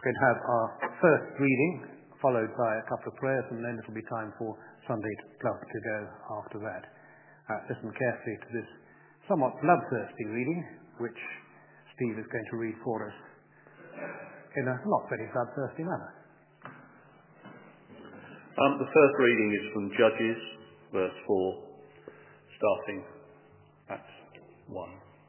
We're going to have our first reading, followed by a couple of prayers, and then it'll be time for Sunday Club to go after that. Listen carefully to this somewhat bloodthirsty reading, which Steve is going to read for us in a not very bloodthirsty manner. The first reading is from Judges, verse 4, starting at 1.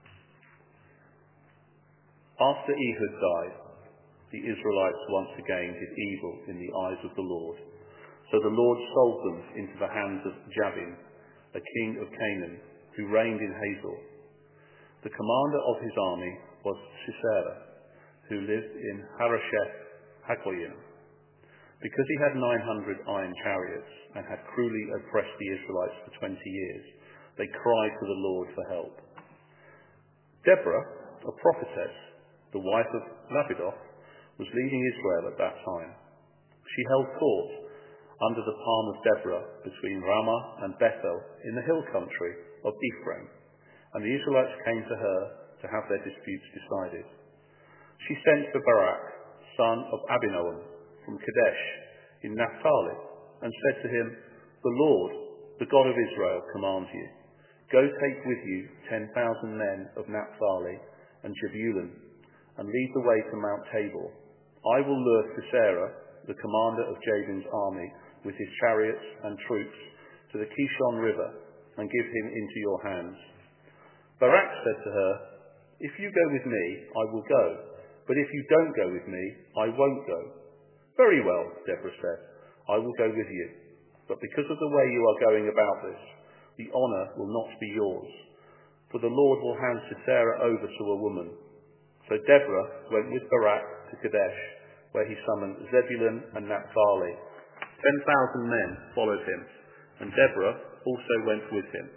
After Ehud died, the Israelites once again did evil in the eyes of the Lord. So the Lord sold them into the hands of Jabin, a king of Canaan, who reigned in Hazor. The commander of his army was Sisera, who lived in Harosheth Hagoyim. Because he had 900 iron chariots and had cruelly oppressed the Israelites for 20 years, they cried to the Lord for help. Deborah, a prophetess, the wife of Lapidoth, was leading Israel at that time. She held court under the palm of Deborah between Ramah and Bethel in the hill country of Ephraim, and the Israelites came to her to have their disputes decided. She sent for Barak, son of Abinoam, from Kadesh in Naphtali, and said to him, "The Lord, the God of Israel, commands you, go take with you 10,000 men of Naphtali and Jebulun, and lead the way to Mount Tabor. I will lure Sisera, the commander of Jabin's army, with his chariots and troops, to the Kishon River, and give him into your hands." Barak said to her, "If you go with me, I will go, but if you don't go with me, I won't go." "Very well," Deborah said, "I will go with you, but because of the way you are going about this, the honour will not be yours, for the Lord will hand Sisera over to a woman." So Deborah went with Barak to Kadesh, where he summoned Zebulun and Naphtali. 10,000 men followed him, and Deborah also went with him.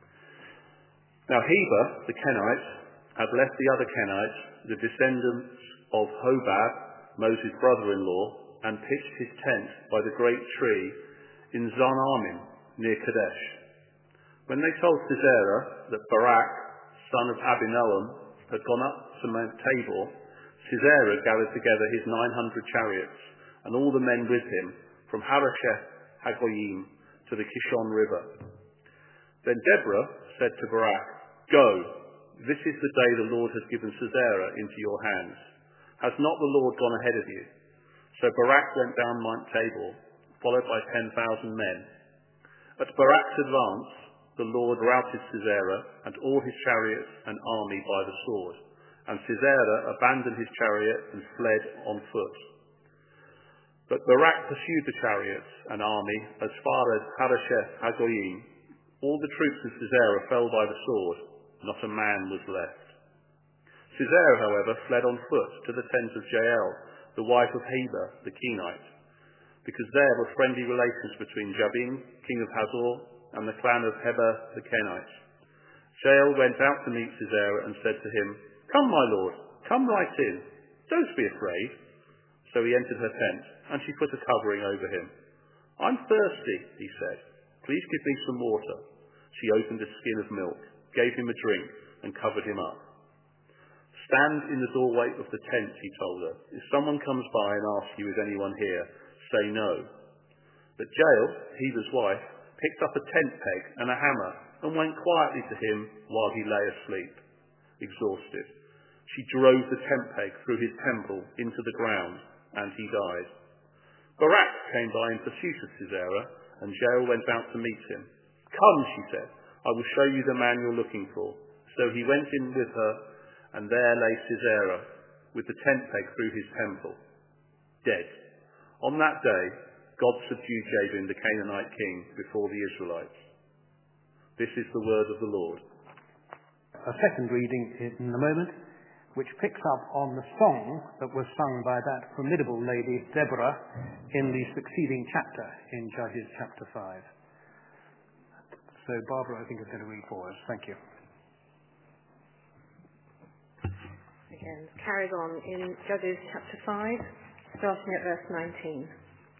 Now Heber, the Kenite, had left the other Kenites, the descendants of Hobab, Moses' brother-in-law, and pitched his tent by the great tree in Zaanannim, near Kadesh. When they told Sisera that Barak, son of Abinoam, had gone up to Mount Tabor, Sisera gathered together his 900 chariots and all the men with him from Harosheth Hagoyim to the Kishon River. Then Deborah said to Barak, "Go, this is the day the Lord has given Sisera into your hands. Has not the Lord gone ahead of you?" So Barak went down Mount Tabor, followed by 10,000 men. At Barak's advance, the Lord routed Sisera and all his chariots and army by the sword, and Sisera abandoned his chariot and fled on foot. But Barak pursued the chariots and army as far as Harosheth Hagoyim. All the troops of Sisera fell by the sword, not a man was left. Sisera, however, fled on foot to the tent of Jael, the wife of Heber the Kenite, because there were friendly relations between Jabin, king of Hazor, and the clan of Heber the Kenite. Jael went out to meet Sisera and said to him, "Come, my lord, come right in. Don't be afraid." So he entered her tent, and she put a covering over him. "I'm thirsty," he said. "Please give me some water." She opened a skin of milk, gave him a drink, and covered him up. "Stand in the doorway of the tent," he told her. "If someone comes by and asks you, 'Is anyone here?' say no." But Jael, Heber's wife, picked up a tent peg and a hammer and went quietly to him while he lay asleep, exhausted. She drove the tent peg through his temple into the ground, and he died. Barak came by in pursuit of Sisera, and Jael went out to meet him. "Come," she said, "I will show you the man you're looking for." So he went in with her, and there lay Sisera, with the tent peg through his temple, dead. On that day, God subdued Jabin, the Canaanite king, before the Israelites. This is the word of the Lord. A second reading in a moment, which picks up on the song that was sung by that formidable lady, Deborah, in the succeeding chapter in Judges chapter 5. So Barbara, I think, is going to read for us. Thank you. Again, carries on in Judges chapter 5, starting at verse 19.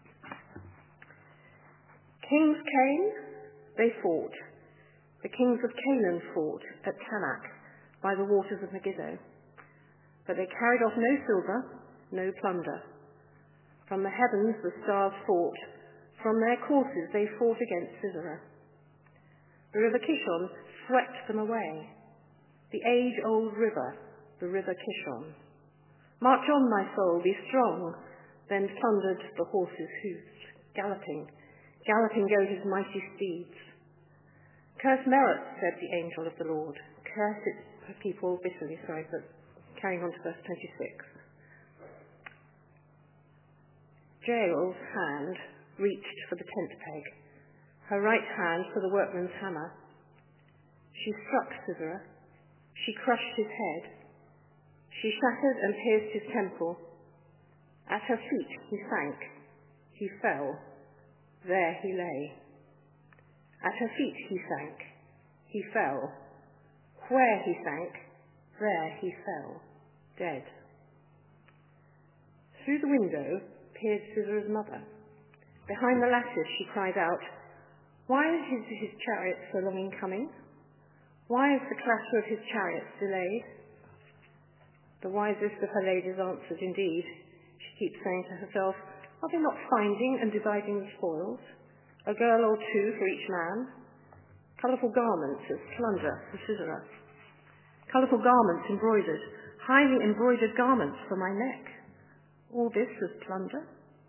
Kings came, they fought. The kings of Canaan fought at Tanak by the waters of Megiddo. But they carried off no silver, no plunder. From the heavens the stars fought. From their courses they fought against Sisera. The river Kishon swept them away. The age-old river, the river Kishon. March on, my soul, be strong. Then thundered the horses' hoofs, galloping go his mighty steeds. Curse Meroth, said the angel of the Lord. Curse its people bitterly. But carrying on to verse 26. Jael's hand reached for the tent peg, her right hand for the workman's hammer. She struck Sisera. She crushed his head. She shattered and pierced his temple. At her feet he sank. He fell. There he lay. At her feet he sank. He fell. Where he sank, there he fell, dead. Through the window peered Sisera's mother. Behind the lattice she cried out, "Why is his chariot so long in coming? Why is the clatter of his chariots delayed?" The wisest of her ladies answered, "Indeed," she keeps saying to herself, "are they not finding and dividing the spoils? A girl or two for each man? Colourful garments as plunder for Sisera. Colourful garments embroidered, highly embroidered garments for my neck. All this as plunder?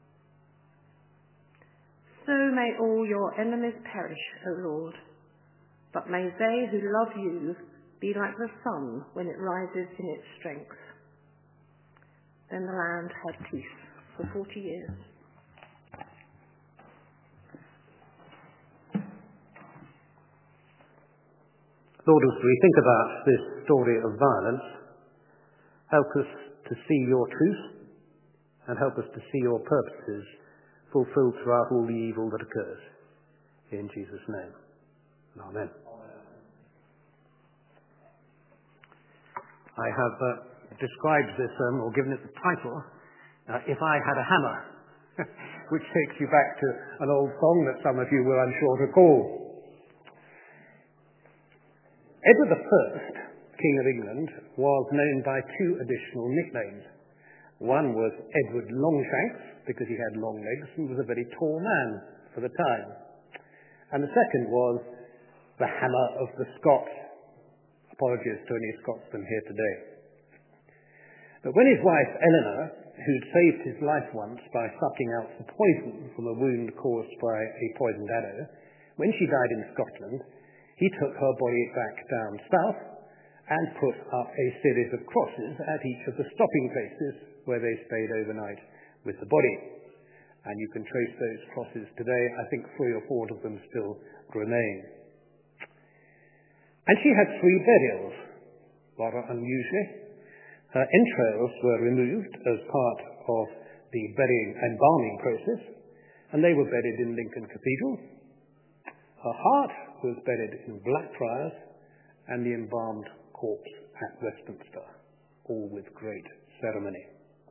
So may all your enemies perish, O Lord, but may they who love you be like the sun when it rises in its strength." Then the land had peace for 40 years. Lord, as we think about this story of violence, help us to see your truth and help us to see your purposes fulfilled throughout all the evil that occurs. In Jesus' name. Amen. I have described this or given it the title, If I Had a Hammer, which takes you back to an old song that some of you will, I'm sure, recall. Edward I, King of England, was known by two additional nicknames. One was Edward Longshanks, because he had long legs and was a very tall man for the time. And the second was the Hammer of the Scots. Apologies to any Scotsmen here today. But when his wife Eleanor, who'd saved his life once by sucking out the poison from a wound caused by a poisoned arrow, when she died in Scotland, he took her body back down south and put up a series of crosses at each of the stopping places where they stayed overnight with the body. And you can trace those crosses today. I think 3 or 4 of them still remain. And she had 3 burials, rather unusually. Her entrails were removed as part of the burying and embalming process, and they were buried in Lincoln Cathedral. Her heart was buried in Blackfriars, and the embalmed corpse at Westminster, all with great ceremony.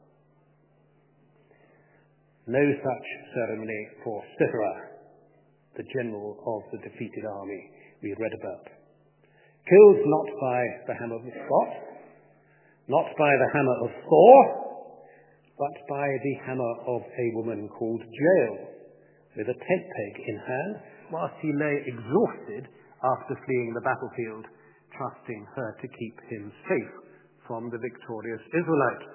No such ceremony for Sisera, the general of the defeated army we read about. Killed not by the hammer of the Scot, not by the hammer of Thor, but by the hammer of a woman called Jael, with a tent peg in hand, whilst he lay exhausted after fleeing the battlefield, trusting her to keep him safe from the victorious Israelites.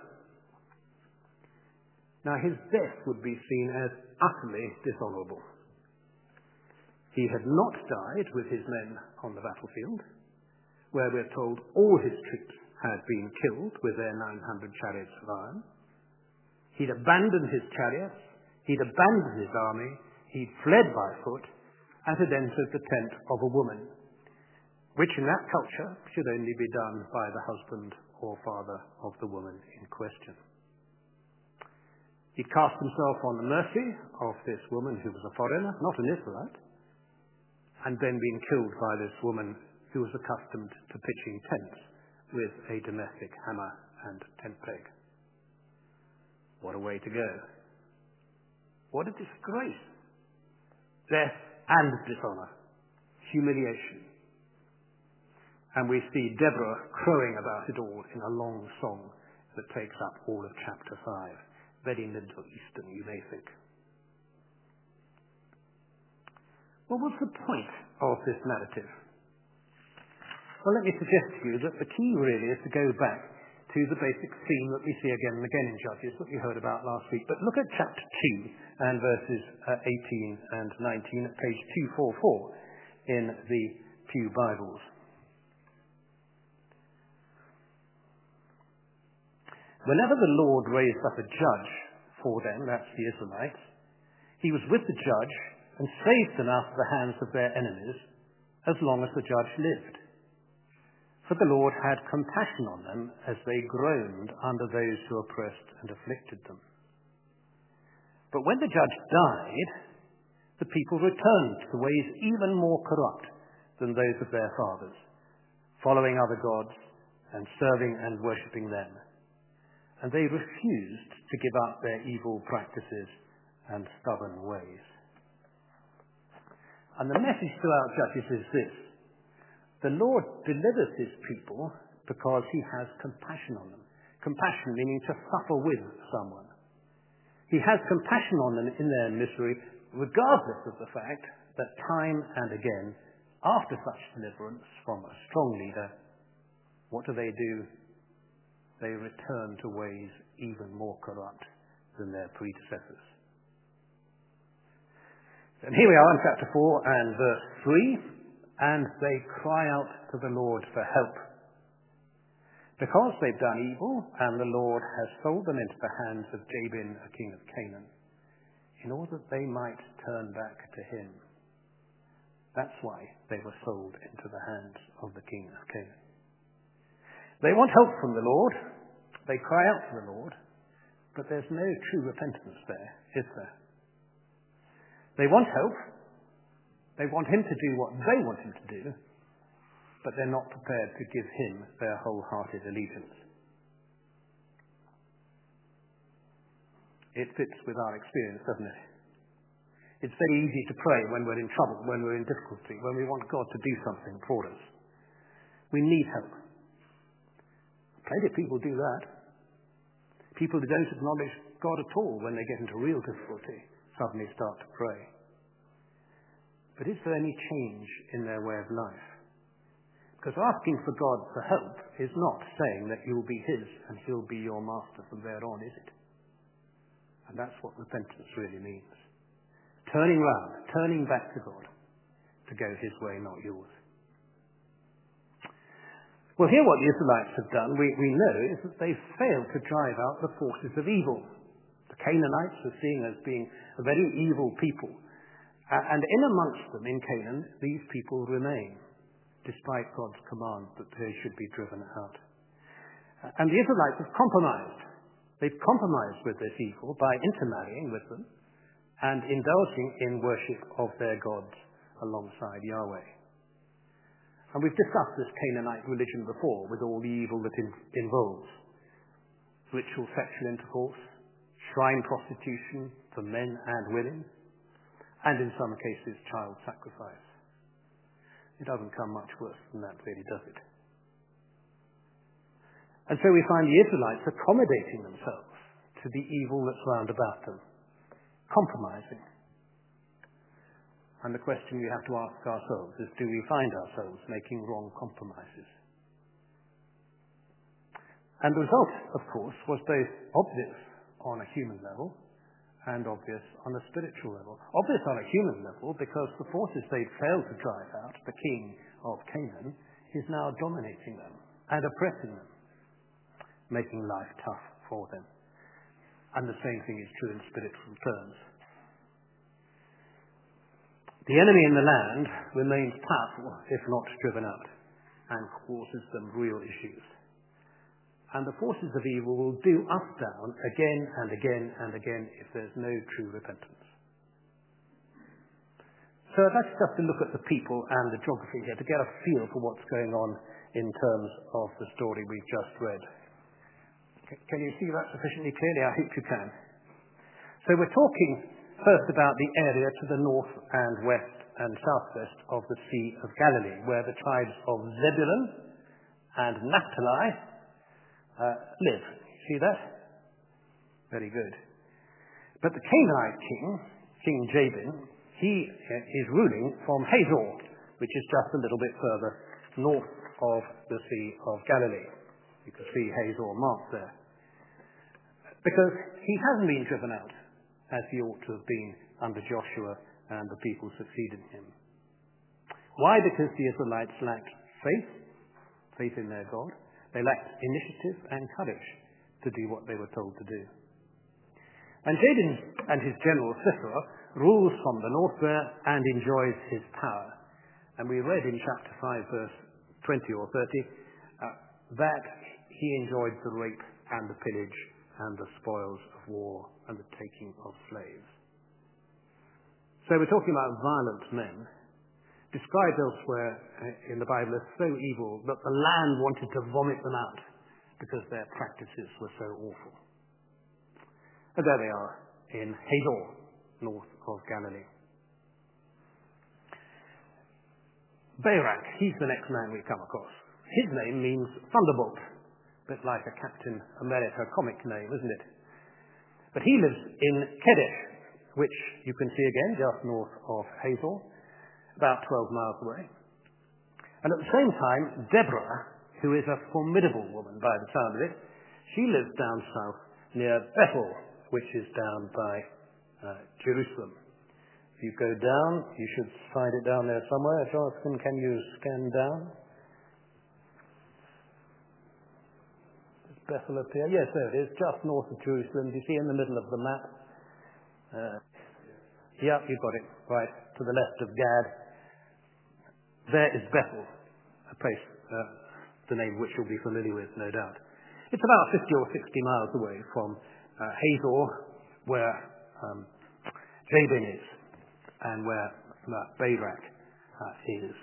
Now his death would be seen as utterly dishonourable. He had not died with his men on the battlefield, where we're told all his troops had been killed with their 900 chariots of iron. He'd abandoned his chariots, he'd abandoned his army, he'd fled by foot, and had entered the tent of a woman, which in that culture should only be done by the husband or father of the woman in question. He'd cast himself on the mercy of this woman who was a foreigner, not an Israelite, and then been killed by this woman who was accustomed to pitching tents with a domestic hammer and tent peg. What a way to go. What a disgrace. Death and dishonour. Humiliation. And we see Deborah crowing about it all in a long song that takes up all of chapter 5. Very Middle Eastern, you may think. Well, what's the point of this narrative? Well, let me suggest to you that the key really is to go back to the basic theme that we see again and again in Judges that we heard about last week. But look at chapter 2 and verses 18 and 19 at page 244 in the Pew Bibles. Whenever the Lord raised up a judge for them, that's the Israelites, he was with the judge and saved them out of the hands of their enemies as long as the judge lived. For the Lord had compassion on them as they groaned under those who oppressed and afflicted them. But when the judge died, the people returned to ways even more corrupt than those of their fathers, following other gods and serving and worshipping them. And they refused to give up their evil practices and stubborn ways. And the message throughout Judges is this: the Lord delivers his people because he has compassion on them. Compassion meaning to suffer with someone. He has compassion on them in their misery, regardless of the fact that time and again, after such deliverance from a strong leader, what do? They return to ways even more corrupt than their predecessors. And here we are in chapter 4 and verse 3, and they cry out to the Lord for help. Because they've done evil, and the Lord has sold them into the hands of Jabin, a king of Canaan, in order that they might turn back to him. That's why they were sold into the hands of the king of Canaan. They want help from the Lord. They cry out to the Lord, but there's no true repentance there, is there? They want help. They want him to do what they want him to do, but they're not prepared to give him their wholehearted allegiance. It fits with our experience, doesn't it? It's very easy to pray when we're in trouble, when we're in difficulty, when we want God to do something for us. We need help. Plenty of people do that. People who don't acknowledge God at all when they get into real difficulty suddenly start to pray. But is there any change in their way of life? Because asking for God for help is not saying that you'll be his and he'll be your master from there on, is it? And that's what repentance really means. Turning round, turning back to God, to go his way, not yours. Well, here what the Israelites have done, we know, is that they've failed to drive out the forces of evil. The Canaanites are seen as being a very evil people. And in amongst them, in Canaan, these people remain, despite God's command that they should be driven out. And the Israelites have compromised. They've compromised with this evil by intermarrying with them and indulging in worship of their gods alongside Yahweh. And we've discussed this Canaanite religion before, with all the evil that involves ritual sexual intercourse, shrine prostitution for men and women, and in some cases child sacrifice. It doesn't come much worse than that, really, does it? And so we find the Israelites accommodating themselves to the evil that's round about them, compromising. And the question we have to ask ourselves is, do we find ourselves making wrong compromises? And the result, of course, was both obvious on a human level and obvious on a spiritual level. Obvious on a human level because the forces they'd failed to drive out, the king of Canaan, is now dominating them and oppressing them, making life tough for them. And the same thing is true in spiritual terms. The enemy in the land remains powerful, if not driven out, and causes them real issues. And the forces of evil will do us down again and again and again if there's no true repentance. So that's just to look at the people and the geography here to get a feel for what's going on in terms of the story we've just read. Can you see that sufficiently clearly? I hope you can. So we're talking first about the area to the north and west and southwest of the Sea of Galilee, where the tribes of Zebulun and Naphtali live. See that? Very good. But the Canaanite king, King Jabin, he is ruling from Hazor, which is just a little bit further north of the Sea of Galilee. You can see Hazor marked there. Because he hasn't been driven out, as he ought to have been under Joshua and the people succeeding him. Why? Because the Israelites lacked faith in their God. They lacked initiative and courage to do what they were told to do. And Jabin and his general Sisera rules from the north there and enjoys his power. And we read in chapter 5, verse 20 or 30, that he enjoyed the rape and the pillage and the spoils of war and the taking of slaves. So we're talking about violent men, described elsewhere in the Bible as so evil that the land wanted to vomit them out because their practices were so awful. And there they are in Hazor, north of Galilee. Barak, he's the next man we come across. His name means thunderbolt, a bit like a Captain America comic name, isn't it? But he lives in Kedesh, which you can see again just north of Hazor, about 12 miles away. And at the same time, Deborah, who is a formidable woman by the sound of it, she lives down south near Bethel, which is down by Jerusalem. If you go down, you should find it down there somewhere. Jonathan, can you scan down? Does Bethel appear? Yes, there it is, just north of Jerusalem. Do you see in the middle of the map? Yeah, you've got it, right, to the left of Gad. There is Bethel, a place, the name which you'll be familiar with, no doubt. It's about 50 or 60 miles away from Hazor, where Jabin is, and where Barak is.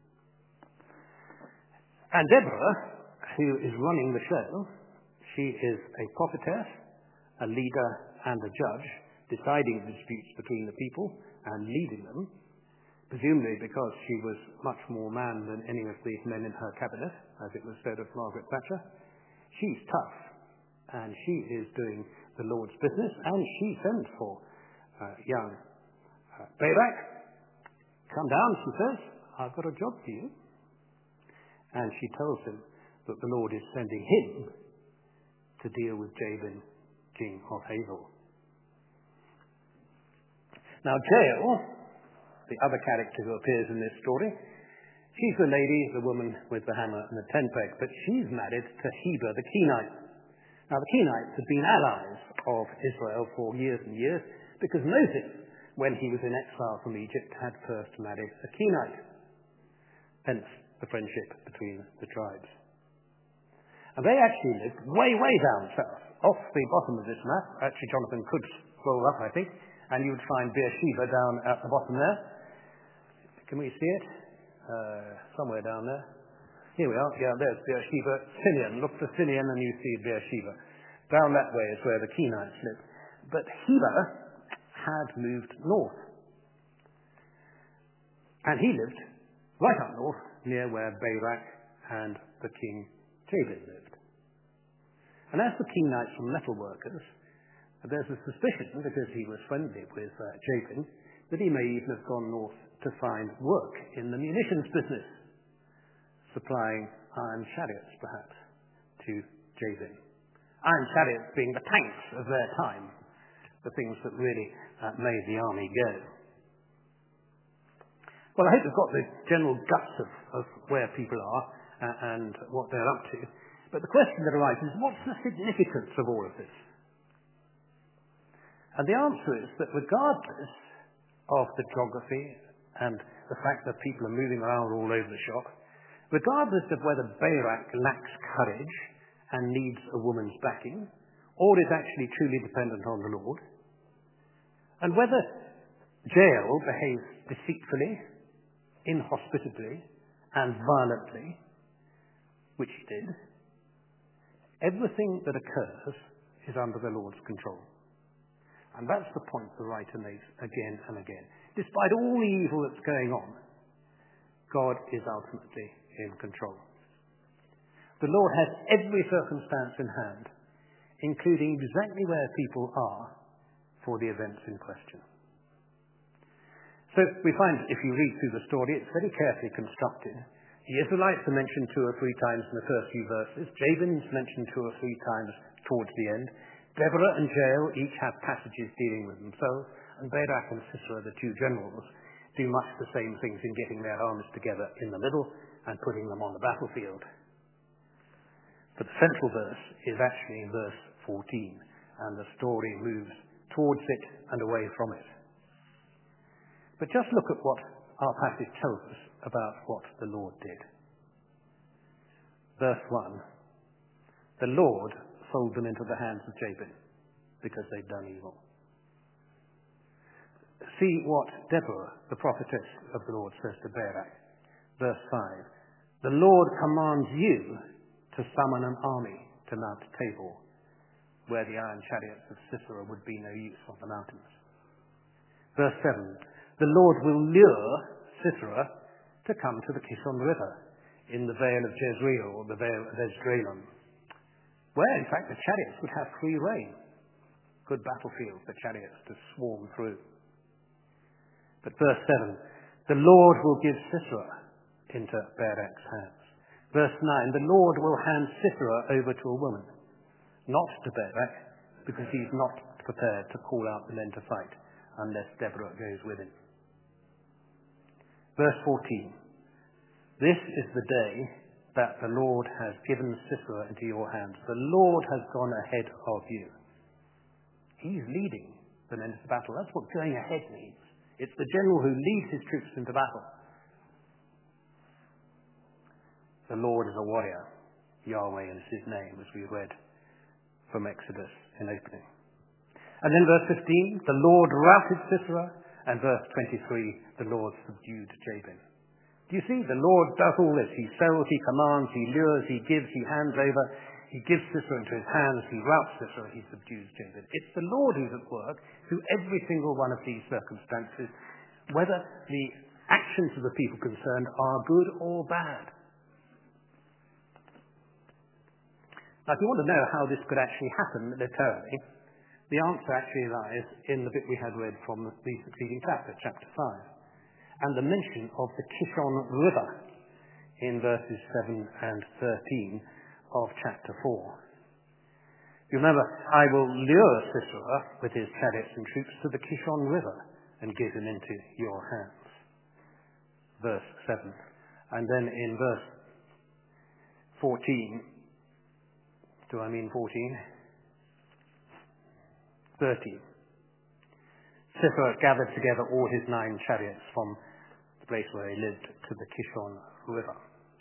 And Deborah, who is running the show, she is a prophetess, a leader, and a judge, deciding disputes between the people and leading them, presumably because she was much more man than any of the men in her cabinet, as it was said of Margaret Thatcher. She's tough, and she is doing the Lord's business, and she sends for young Barak. Come down, she says, I've got a job for you. And she tells him that the Lord is sending him to deal with Jabin, king of Hazor. Now, Jael, the other character who appears in this story, she's the lady, the woman with the hammer and the tent peg, but she's married to Heber the Kenite. Now, the Kenites had been allies of Israel for years and years because Moses, when he was in exile from Egypt, had first married a Kenite. Hence the friendship between the tribes. And they actually lived way, way down south. Off the bottom of this map, actually Jonathan could scroll up, I think, and you would find Beersheba down at the bottom there. Can we see it? Somewhere down there. Here we are. Yeah, there's Beersheba. Simeon. Look for Simeon and you see Beersheba. Down that way is where the Kenites live. But Heber had moved north. And he lived right up north, near where Barak and the king Jabin lived. And as the Kenites were metal workers, there's a suspicion, because he was friendly with Jabin, that he may even have gone north to find work in the munitions business, supplying iron chariots, perhaps, to Jabin. Iron chariots being the tanks of their time, the things that really made the army go. Well, I hope you've got the general guts of where people are and what they're up to. But the question that arises is, what's the significance of all of this? And the answer is that regardless of the geography and the fact that people are moving around all over the shop, regardless of whether Barak lacks courage and needs a woman's backing, or is actually truly dependent on the Lord, and whether Jael behaves deceitfully, inhospitably, and violently, which he did, everything that occurs is under the Lord's control. And that's the point the writer makes again and again. Despite all the evil that's going on, God is ultimately in control. The Lord has every circumstance in hand, including exactly where people are for the events in question. So we find, if you read through the story, it's very carefully constructed. The Israelites are mentioned 2 or 3 times in the first few verses. Jabin's mentioned 2 or 3 times towards the end. Deborah and Jael each have passages dealing with themselves, and Barak and Sisera, the 2 generals, do much the same things in getting their armies together in the middle and putting them on the battlefield. But the central verse is actually in verse 14, and the story moves towards it and away from it. But just look at what our passage tells us about what the Lord did. Verse 1, the Lord sold them into the hands of Jabin because they'd done evil. See what Deborah, the prophetess of the Lord, says to Barak. Verse 5, the Lord commands you to summon an army to Mount Tabor, where the iron chariots of Sisera would be no use on the mountains. Verse 7, the Lord will lure Sisera to come to the Kishon River in the vale of Jezreel, or the vale of Esdraelon, where, in fact, the chariots would have free rein. Good battlefield for chariots to swarm through. But verse 7, the Lord will give Sisera into Barak's hands. Verse 9, the Lord will hand Sisera over to a woman, not to Barak, because he's not prepared to call out the men to fight unless Deborah goes with him. Verse 14, this is the day that the Lord has given Sisera into your hands. The Lord has gone ahead of you. He's leading the men into battle. That's what going ahead means. It's the general who leads his troops into battle. The Lord is a warrior. Yahweh is his name, as we read from Exodus in opening. And then verse 15, the Lord routed Sisera, and verse 23, the Lord subdued Jabin. Do you see? The Lord does all this. He sells, he commands, he lures, he gives, he hands over. He gives Sisera into his hands, he routs Sisera, he subdues Jabin. It's the Lord who's at work through every single one of these circumstances, whether the actions of the people concerned are good or bad. Now, if you want to know how this could actually happen literally, the answer actually lies in the bit we had read from the succeeding chapter, chapter 5, and the mention of the Kishon River in verses 7 and 13 of chapter 4. You remember, I will lure Sisera with his chariots and troops to the Kishon River and give him into your hands. Verse 7. And then in verse 14, do I mean 14? 13. Sisera gathered together all his 9 chariots from the place where he lived to the Kishon River.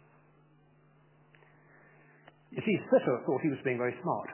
You see, Sisera thought he was being very smart.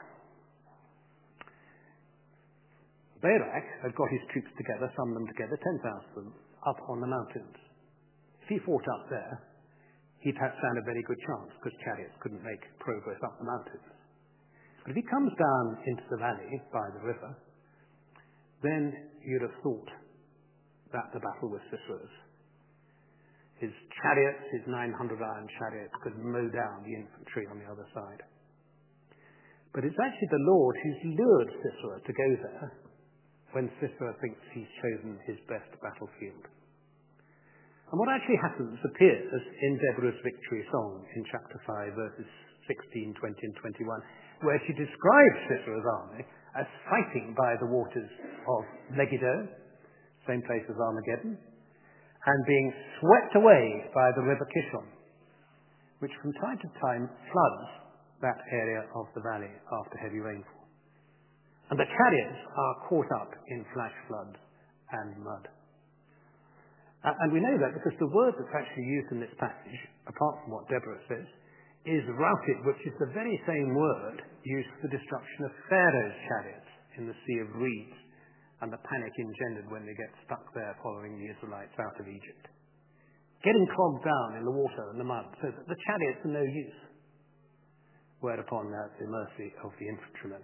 Barak had got his troops together, summoned them together, 10,000 of them, up on the mountains. If he fought up there, he'd stand a very good chance, because chariots couldn't make progress up the mountains. But if he comes down into the valley by the river, then you'd have thought that the battle was Sisera's. His chariots, his 900 iron chariots, could mow down the infantry on the other side. But it's actually the Lord who's lured Sisera to go there when Sisera thinks he's chosen his best battlefield. And what actually happens appears in Deborah's victory song in chapter 5, verses 16, 20 and 21, where she describes Sisera's army as fighting by the waters of Megiddo, same place as Armageddon, and being swept away by the river Kishon, which from time to time floods that area of the valley after heavy rainfall. And the chariots are caught up in flash floods and mud. And we know that because the word that's actually used in this passage, apart from what Deborah says, is routed, which is the very same word used for the destruction of Pharaoh's chariots in the Sea of Reeds and the panic engendered when they get stuck there following the Israelites out of Egypt. Getting clogged down in the water and the mud so that the chariots are no use. Whereupon there's the mercy of the infantrymen.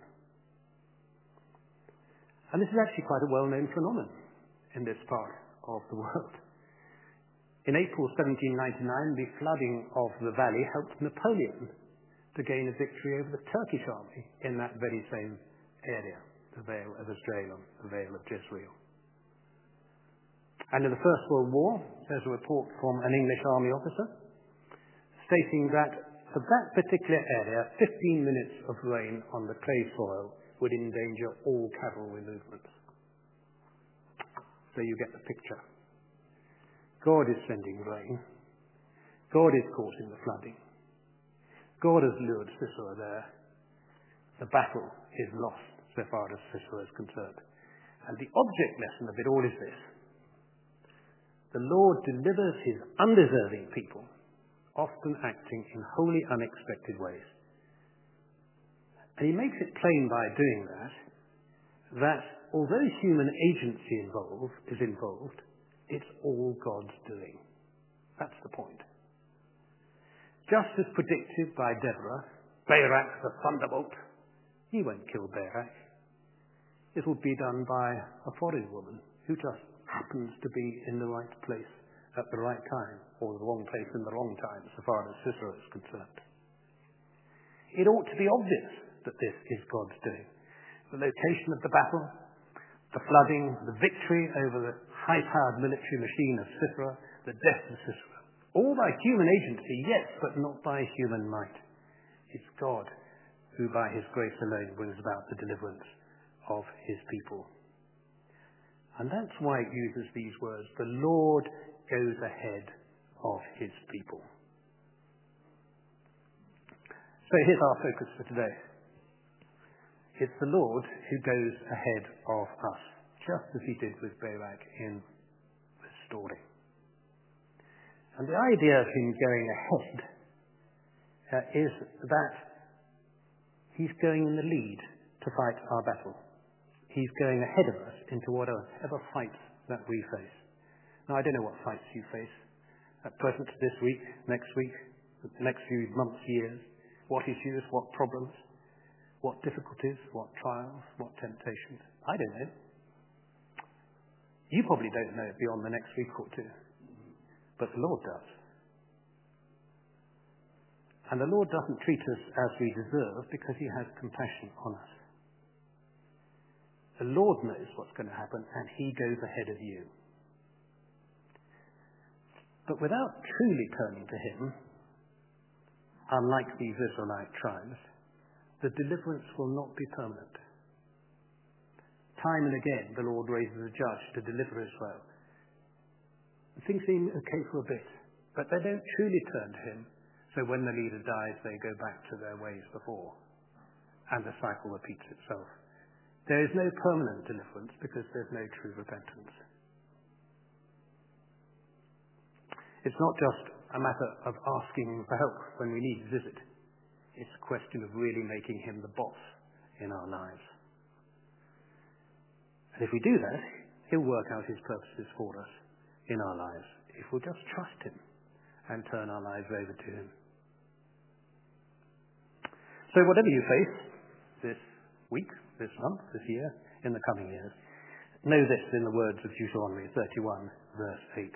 And this is actually quite a well-known phenomenon in this part of the world. In April 1799, the flooding of the valley helped Napoleon to gain a victory over the Turkish army in that very same area, the Vale of Esdraelon, the Vale of Jezreel. And in the First World War, there's a report from an English army officer stating that for that particular area, 15 minutes of rain on the clay soil would endanger all cavalry movements. So you get the picture. God is sending rain. God is causing the flooding. God has lured Sisera there. The battle is lost so far as Sisera is concerned. And the object lesson of it all is this. The Lord delivers his undeserving people, often acting in wholly unexpected ways. And he makes it plain by doing that although human agency is involved, it's all God's doing. That's the point. Just as predicted by Deborah, Barak the thunderbolt, he won't kill Barak. It will be done by a foreign woman who just happens to be in the right place at the right time, or the wrong place in the wrong time, so far as Sisera is concerned. It ought to be obvious that this is God's doing. The location of the battle, the flooding, the victory over the high-powered military machine of Sisera, the death of Sisera. All by human agency, yes, but not by human might. It's God who by his grace alone brings about the deliverance of his people. And that's why it uses these words, the Lord goes ahead of his people. So here's our focus for today. It's the Lord who goes ahead of us, just as he did with Barak in the story. And the idea of him going ahead is that he's going in the lead to fight our battle. He's going ahead of us into whatever fights that we face. Now, I don't know what fights you face at present, this week, next the next few months, years. What issues, what problems, what difficulties, what trials, what temptations. I don't know. You probably don't know beyond the next week or two. But the Lord does. And the Lord doesn't treat us as we deserve because he has compassion on us. The Lord knows what's going to happen, and he goes ahead of you. But without truly turning to him, unlike these Israelite tribes, the deliverance will not be permanent. Time and again, the Lord raises a judge to deliver Israel. Things seem okay for a bit, but they don't truly turn to him, so when the leader dies, they go back to their ways before, and the cycle repeats itself. There is no permanent deliverance because there's no true repentance. It's not just a matter of asking for help when we need his visit. It's a question of really making him the boss in our lives. And if we do that, he'll work out his purposes for us in our lives, if we'll just trust him and turn our lives over to him. So whatever you face this week, this month, this year, in the coming years, know this in the words of Deuteronomy 31, verse 8.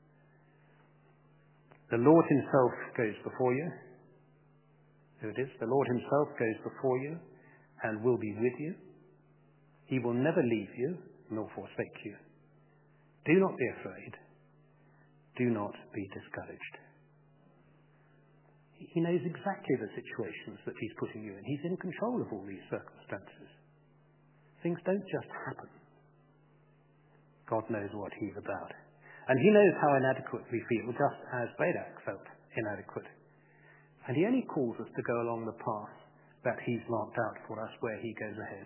The Lord himself goes before you. Here it is. The Lord himself goes before you and will be with you. He will never leave you nor forsake you. Do not be afraid. Do not be discouraged. He knows exactly the situations that he's putting you in. He's in control of all these circumstances. Things don't just happen. God knows what he's about. And he knows how inadequate we feel, just as Barak felt inadequate. And he only calls us to go along the path that he's marked out for us, where he goes ahead.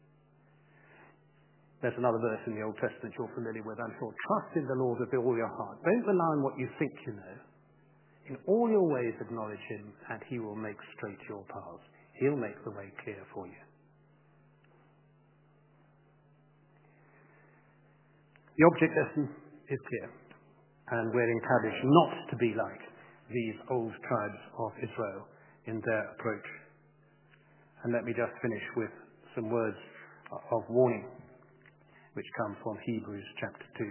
There's another verse in the Old Testament you're familiar with, I'm sure. Trust in the Lord with all your heart. Don't rely on what you think you know. In all your ways acknowledge him, and he will make straight your paths. He'll make the way clear for you. The object lesson is clear, and we're encouraged not to be like these old tribes of Israel in their approach. And let me just finish with some words of warning, which come from Hebrews chapter 2.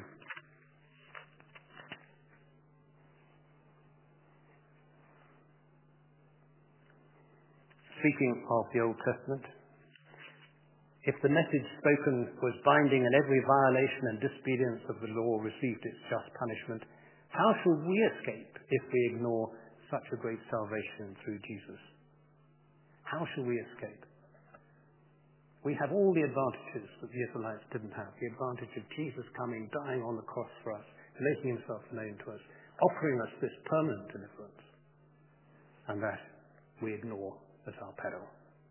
Speaking of the Old Testament, if the message spoken was binding and every violation and disobedience of the law received its just punishment, how shall we escape if we ignore such a great salvation through Jesus? How shall we escape? We have all the advantages that the Israelites didn't have. The advantage of Jesus coming, dying on the cross for us, making himself known to us, offering us this permanent deliverance. And that we ignore as our peril.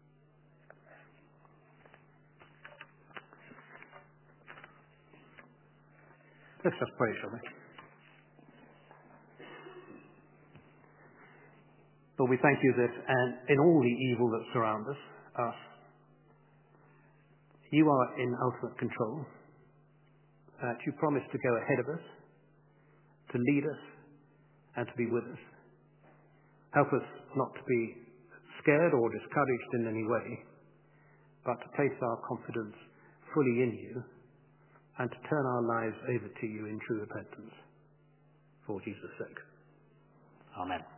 Let's just pray, shall we? Lord, we thank you that in all the evil that surrounds us, you are in ultimate control, that you promise to go ahead of us, to lead us, and to be with us. Help us not to be scared or discouraged in any way, but to place our confidence fully in you and to turn our lives over to you in true repentance. For Jesus' sake. Amen.